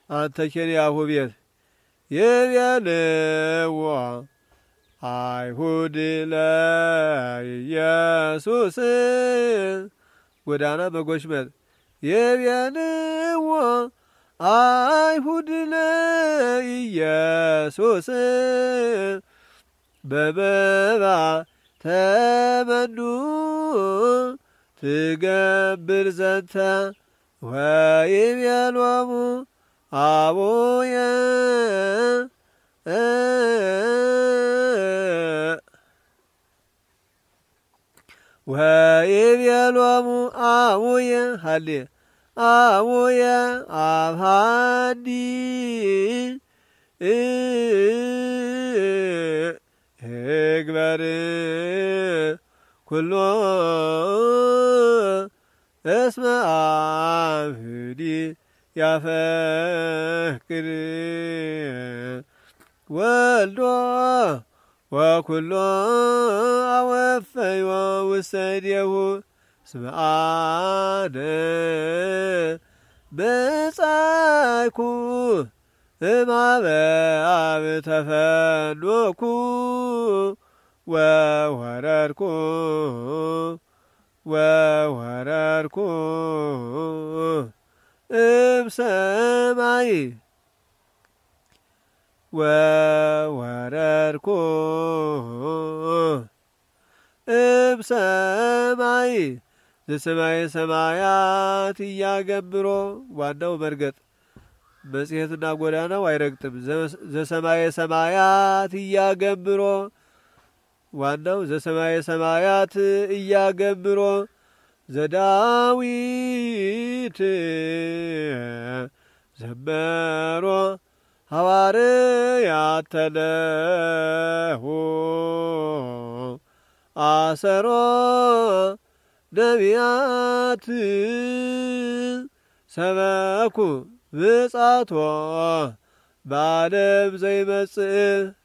አንተ ኬንያሁ ቤት ይቤልዎ አይሁድ ለኢየሱስ ጎዳና በጎሽመት ይቤልዎ አይሁድ ለኢየሱስ በመባ ተመኑ ትገብር ዘንተ ወይቤሎሙ አቡየ ወይቤሎሙ አቡየ ሃሌ አቡየ አብሃዲ እግበር ኩሎ እስመ አብዲ ያፈቅር ወልዶ ወኩሎ አወፈዮ ውሰዴሁ እስመ አነ በጻይኩ እማበ አብ ተፈኖኩ ወወረድኩ እምሰማይ ወወረድኩ እምሰማይ ዘሰማይ ሰማያት እያገብሮ ዋናው መርገጥ መጽሔትና ጎዳናው አይረግጥም። ዘሰማይ ሰማያት እያገብሮ ዋናው ዘሰማይ ሰማያት እያገብሮ ዘዳዊት ዘመሮ ሐዋርያት ተለሁ አሰሮ ነቢያት ሰበኩ ብጻቶ በዓለም ዘይመጽእ